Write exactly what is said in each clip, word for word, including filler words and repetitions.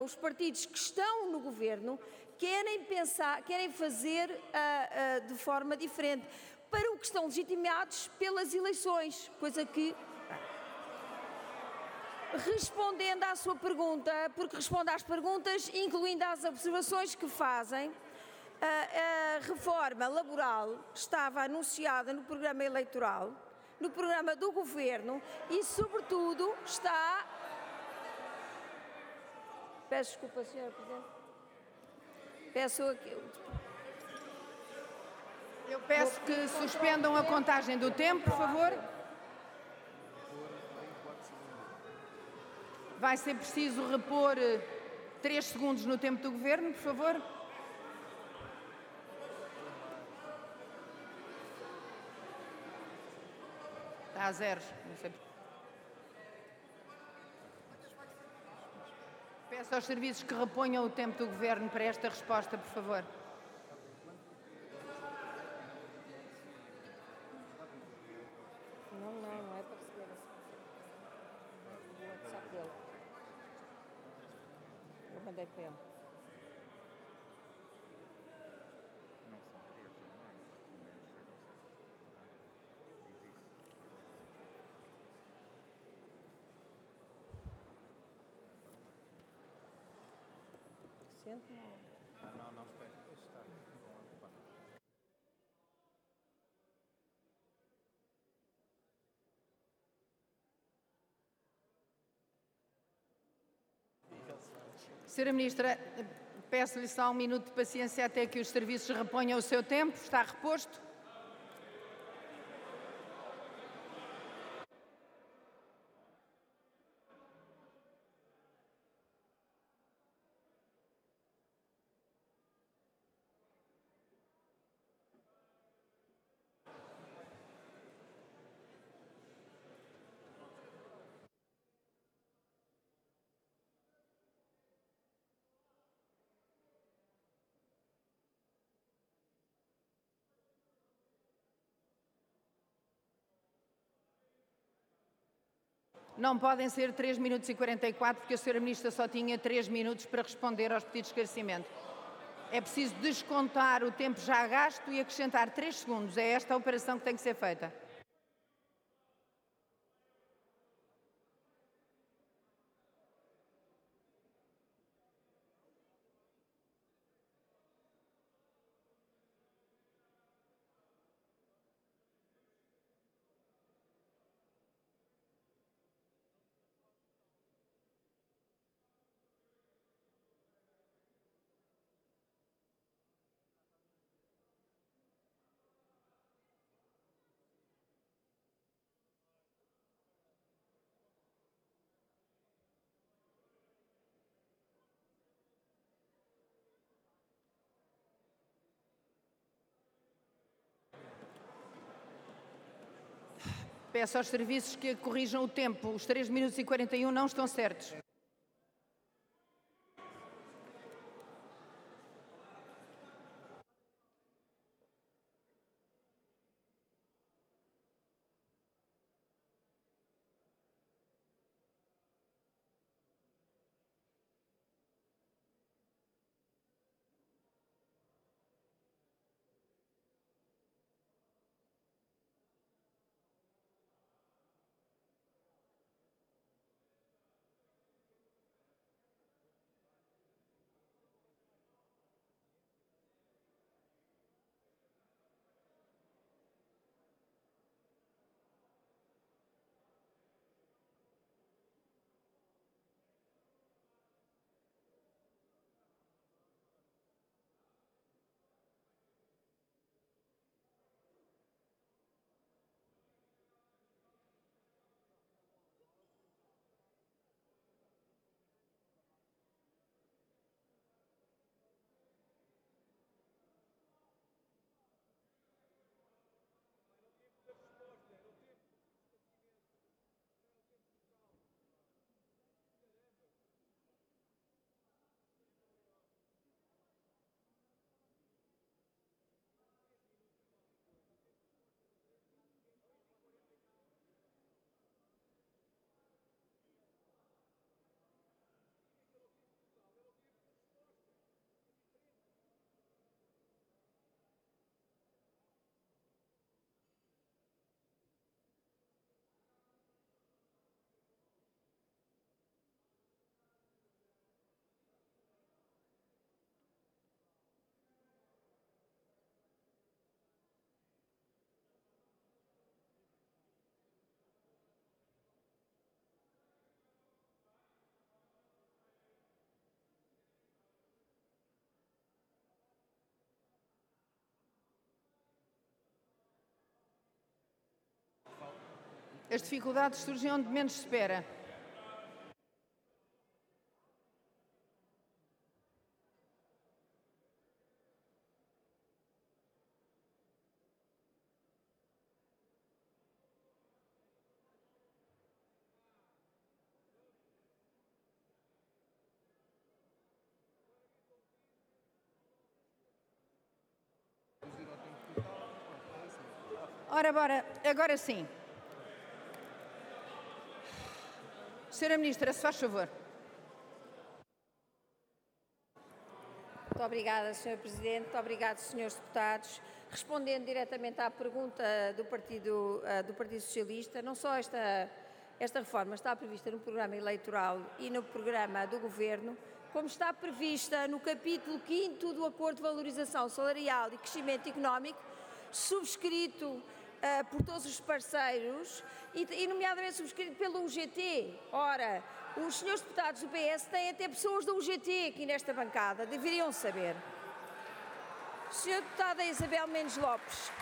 Os partidos que estão no governo querem pensar, querem fazer uh, uh, de forma diferente, para o que estão legitimados pelas eleições, coisa que, respondendo à sua pergunta, porque responde às perguntas, incluindo as observações que fazem, a, a reforma laboral estava anunciada no programa eleitoral, no programa do governo e, sobretudo, está... Peço desculpa, senhora Presidente. Peço aqui... Eu peço que suspendam a contagem do tempo, por favor. Vai ser preciso repor três segundos no tempo do Governo, por favor. Está a zeros. Não sei. Peço aos serviços que reponham o tempo do Governo para esta resposta, por favor. Não, não, não é para receber o WhatsApp dele. Eu mandei para ele. Sente, não. Ah, não, não, espera. Deixa estar. Senhora Ministra, peço-lhe só um minuto de paciência até que os serviços reponham o seu tempo. Está reposto? Não podem ser três minutos e quarenta e quatro, porque a senhora Ministra só tinha três minutos para responder aos pedidos de esclarecimento. É preciso descontar o tempo já gasto e acrescentar três segundos. É esta a operação que tem que ser feita. Peço aos serviços que corrijam o tempo. Os três minutos e quarenta e um não estão certos. As dificuldades surgem onde menos se espera. Ora, bora, agora sim. Senhora Ministra, se faz favor. Muito obrigada, senhor Presidente. Muito obrigado, senhores deputados. Respondendo diretamente à pergunta do Partido, uh, do Partido Socialista, não só esta, esta reforma está prevista no programa eleitoral e no programa do Governo, como está prevista no capítulo quinto do Acordo de Valorização Salarial e Crescimento Económico, subscrito uh, por todos os parceiros e, e nomeadamente subscrito pelo U G T. Ora, os senhores deputados do P S têm até pessoas da U G T aqui nesta bancada, deveriam saber. senhora Deputada Isabel Mendes Lopes,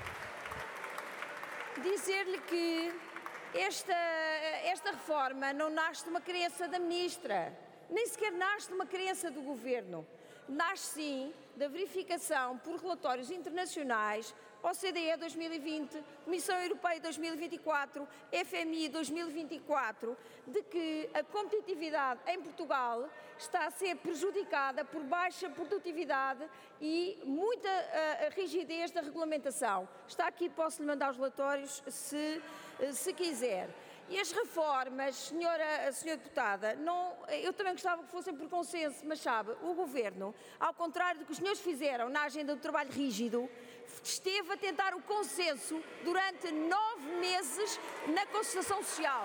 dizer-lhe que esta, esta reforma não nasce de uma crença da Ministra, nem sequer nasce de uma crença do Governo. Nasce, sim, da verificação por relatórios internacionais, O C D E dois mil e vinte, Comissão Europeia dois mil e vinte e quatro, F M I dois mil e vinte e quatro, de que a competitividade em Portugal está a ser prejudicada por baixa produtividade e muita uh, rigidez da regulamentação. Está aqui, posso-lhe mandar os relatórios se, se quiser. E as reformas, senhora, senhora deputada, não, eu também gostava que fossem por consenso, mas sabe, o Governo, ao contrário do que os senhores fizeram na agenda do trabalho rígido, esteve a tentar o consenso durante nove meses na concertação social.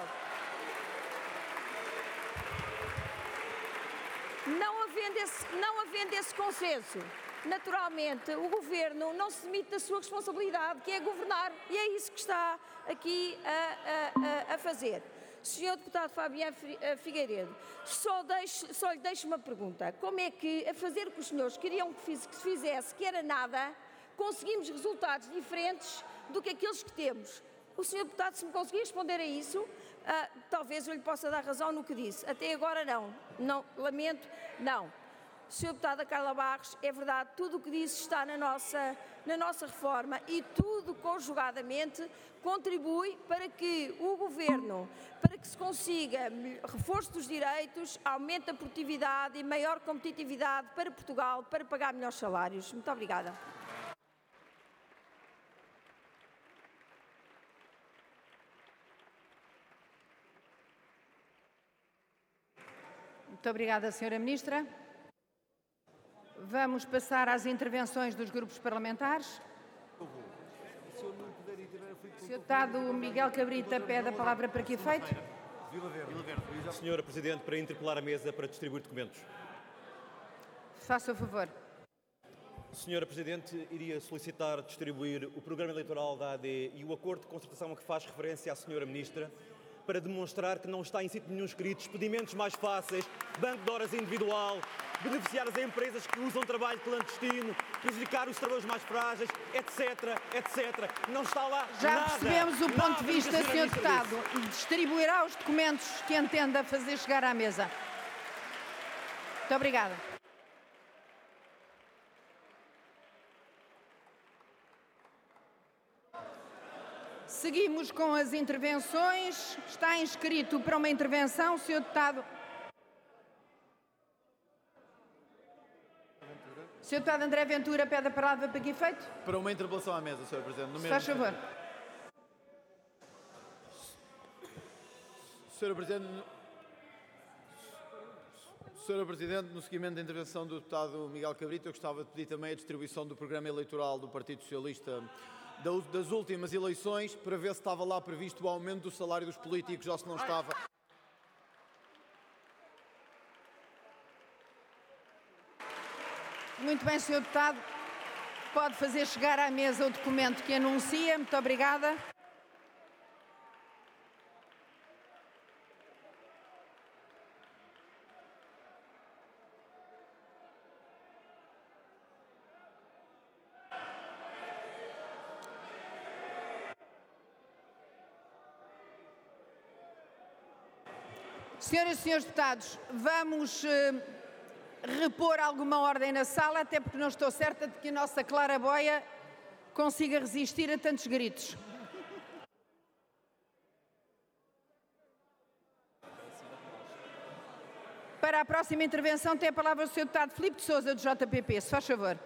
Não havendo esse, não havendo esse consenso, naturalmente, o Governo não se demite da sua responsabilidade, que é governar, e é isso que está aqui a, a, a fazer. senhor Deputado Fabiano Figueiredo, só, deixo, só lhe deixo uma pergunta. Como é que, a fazer o que os senhores queriam que, fiz, que se fizesse, que era nada, conseguimos resultados diferentes do que aqueles que temos? O senhor Deputado, se me conseguir responder a isso, uh, talvez eu lhe possa dar razão no que disse. Até agora não. Não, lamento, não. senhora Deputada Carla Barros, é verdade, tudo o que disse está na nossa, na nossa reforma e tudo conjugadamente contribui para que o Governo, para que se consiga reforço dos direitos, aumento da produtividade e maior competitividade para Portugal, para pagar melhores salários. Muito obrigada. Muito obrigada, senhora Ministra. Vamos passar às intervenções dos grupos parlamentares. O senhor Deputado Miguel Cabrita pede a palavra para que efeito? Senhora Presidente, para interpelar a mesa para distribuir documentos. Faça o favor. Senhora Presidente, iria solicitar distribuir o programa eleitoral da A D e o acordo de concertação a que faz referência a senhora Ministra para demonstrar que não está em sítio nenhum escrito expedimentos mais fáceis, banco de horas individual, beneficiar as empresas que usam trabalho clandestino, prejudicar os trabalhadores mais frágeis, etc, etcétera. Não está lá Já nada, percebemos o ponto de vista, senhor Deputado. Disse. Distribuirá os documentos que entenda fazer chegar à mesa. Muito obrigada. Seguimos com as intervenções. Está inscrito para uma intervenção, senhor Deputado. senhor Deputado André Ventura pede a palavra para que efeito? Para uma interpelação à mesa, senhor Presidente. No Se faz favor. senhora Presidente, senhora Presidente, no seguimento da intervenção do deputado Miguel Cabrita, eu gostava de pedir também a distribuição do programa eleitoral do Partido Socialista das últimas eleições, para ver se estava lá previsto o aumento do salário dos políticos ou se não estava. Muito bem, senhor Deputado. Pode fazer chegar à mesa o documento que anuncia. Muito obrigada. Senhoras e senhores deputados, vamos eh, repor alguma ordem na sala, até porque não estou certa de que a nossa claraboia consiga resistir a tantos gritos. Para a próxima intervenção tem a palavra o senhor deputado Filipe de Sousa, do J P P. Se faz favor.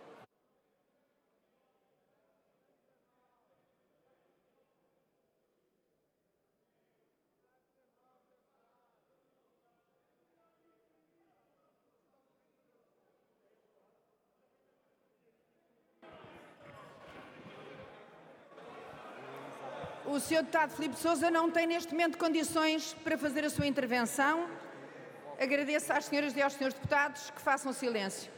O senhor deputado Filipe de Sousa não tem neste momento condições para fazer a sua intervenção. Agradeço às senhoras e aos senhores deputados que façam silêncio.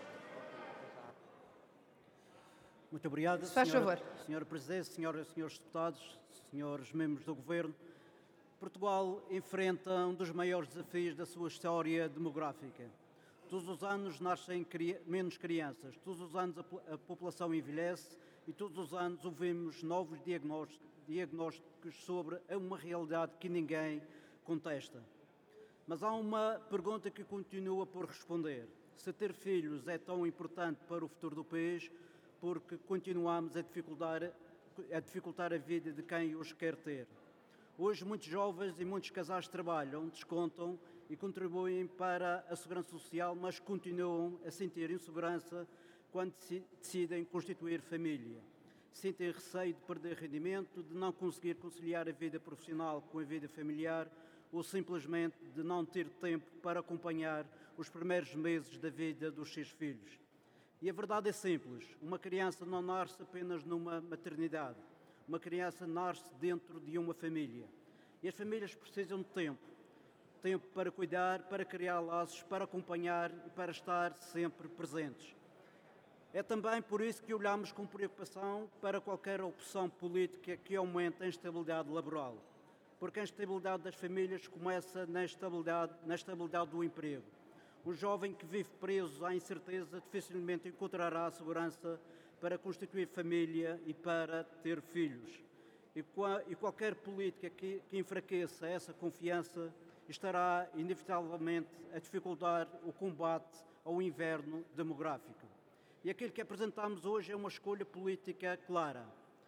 Muito obrigado, Se faz senhora, favor. senhora Presidente, senhoras e senhores deputados, senhores membros do Governo. Portugal enfrenta um dos maiores desafios da sua história demográfica. Todos os anos nascem cri- menos crianças, todos os anos a, po- a população envelhece e todos os anos ouvimos novos diagnósticos, diagnósticos sobre uma realidade que ninguém contesta. Mas há uma pergunta que continua por responder. Se ter filhos é tão importante para o futuro do país, porque continuamos a dificultar, a dificultar a vida de quem os quer ter. Hoje muitos jovens e muitos casais trabalham, descontam e contribuem para a segurança social, mas continuam a sentir insegurança quando decidem constituir família. Sentem receio de perder rendimento, de não conseguir conciliar a vida profissional com a vida familiar ou simplesmente de não ter tempo para acompanhar os primeiros meses da vida dos seus filhos. E a verdade é simples, uma criança não nasce apenas numa maternidade, uma criança nasce dentro de uma família. E as famílias precisam de tempo, tempo para cuidar, para criar laços, para acompanhar e para estar sempre presentes. É também por isso que olhamos com preocupação para qualquer opção política que aumente a instabilidade laboral. Porque a instabilidade das famílias começa na estabilidade, na estabilidade do emprego. Um jovem que vive preso à incerteza dificilmente encontrará a segurança para constituir família e para ter filhos. E, e qualquer política que, que enfraqueça essa confiança estará inevitavelmente a dificultar o combate ao inverno demográfico. E aquilo que apresentamos hoje é uma escolha política clara.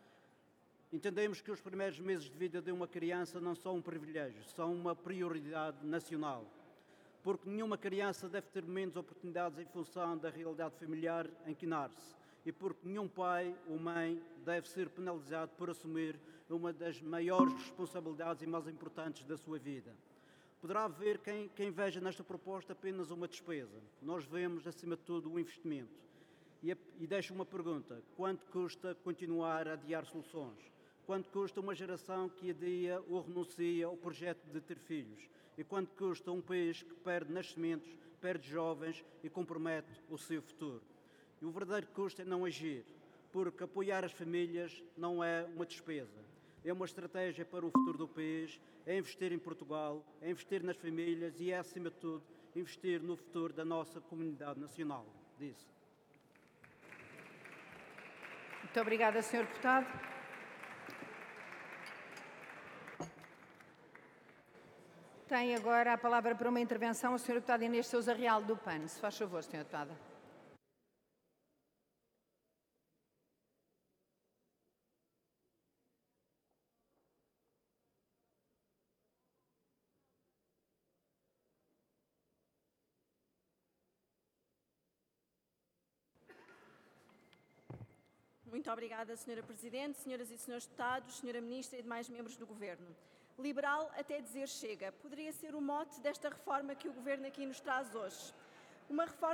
Entendemos que os primeiros meses de vida de uma criança não são um privilégio, são uma prioridade nacional. Porque nenhuma criança deve ter menos oportunidades em função da realidade familiar em que nasce. E porque nenhum pai ou mãe deve ser penalizado por assumir uma das maiores responsabilidades e mais importantes da sua vida. Poderá haver quem, quem veja nesta proposta apenas uma despesa. Nós vemos, acima de tudo, um investimento. E, e deixo uma pergunta. Quanto custa continuar a adiar soluções? Quanto custa uma geração que adia ou renuncia ao projeto de ter filhos? E quanto custa um país que perde nascimentos, perde jovens e compromete o seu futuro? E o verdadeiro custo é não agir, porque apoiar as famílias não é uma despesa. É uma estratégia para o futuro do país, é investir em Portugal, é investir nas famílias e é, acima de tudo, investir no futuro da nossa comunidade nacional. Disse. Muito obrigada, senhor deputado. Tem agora a palavra para uma intervenção a senhora deputada Inês Sousa Real, do P A N. Se faz favor, senhora deputada. Muito obrigada, senhora Presidente, senhoras e senhores deputados, senhora Ministra e demais membros do Governo. Liberal até dizer chega. Poderia ser o mote desta reforma que o Governo aqui nos traz hoje. Uma reforma